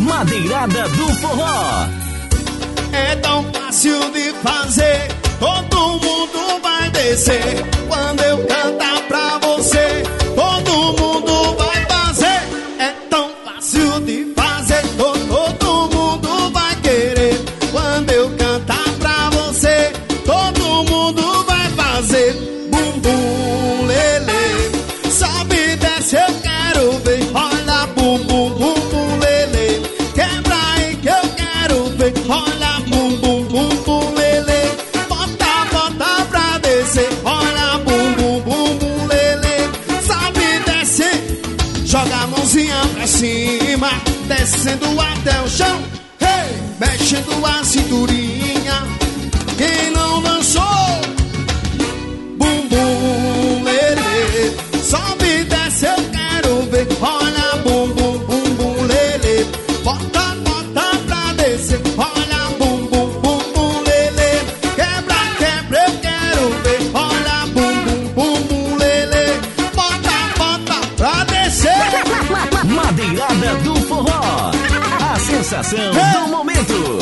Madeirada do Forró. É tão fácil de fazer, todo mundo vai descer. Quando eu cantar pra você, todo mundo vai fazer. É tão fácil de fazer, todo mundo vai querer. Quando eu cantar pra você, todo mundo vai fazer. Bum bum lele, sobe e desce, eu quero ver. Olha bum bum bum bum lele, quebra aí que eu quero ver. Olha bum bum bum bum lele, bota, bota pra descer. Olha bum bum bum bum lele, sobe e desce, joga a mãozinha pra cima, descendo até o chão. Hey, mexendo a cinturinha, quem não dançou? Bum bum lele, sobe e desce, eu quero ver. Olha bum bum bum bum lele, bota, bota pra descer. Olha bum bum bum bum lele, quebra, quebra, eu quero ver. Olha bum bum bum bum lele, bota, bota pra descer. Madeirada do Forró, a sensação do momento.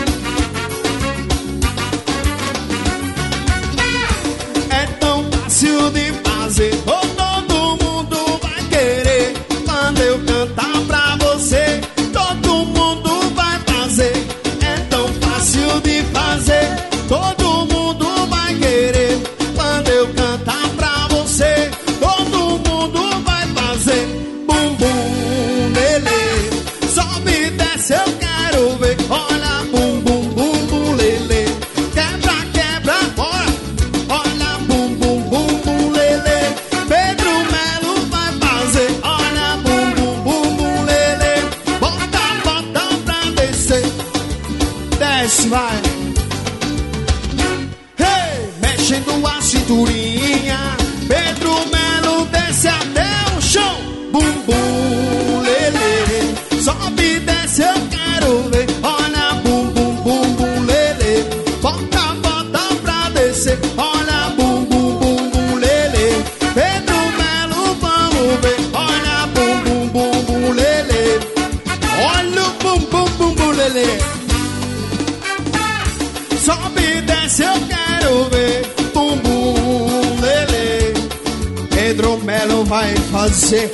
É tão fácil de fazer, todo mundo vai querer. Quando eu cantar pra você, todo mundo vai fazer. É tão fácil de fazer, todo mundo vai querer. Quando eu cantar pra você, todo mundo vai fazer. Bum bum lele, sobe e desce, eu quero ver. Olha bum bum bum bum lele, quebra, quebra, bora. Olha bum bum bum bum lele, Pedro Melo vai fazer. Olha bum bum bum bum lele, bota, bota pra descer. Desce, vai. Hey, mexendo a cinturinha, Pedro Melo desce até o chão. Bum bum lele, sobe e desce, eu quero ver. Olha bum bum bum bum lele, bota, bota pra descer. Olha bum bum bum bum lele, Pedro Melo, vamos ver. Olha bum bum bum bum lele, olha o bum bum bum bum lele, sobe e desce, eu quero ver. Bum bum lele, Pedro Melo vai fazer.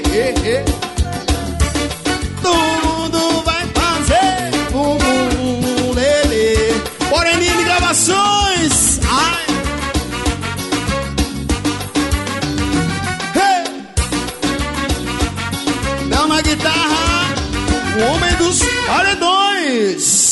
Todo mundo vai fazer. Bum bum lele, Moreninha de Gravações. Ai. Hey. Dá uma guitarra, o homem dos paredões.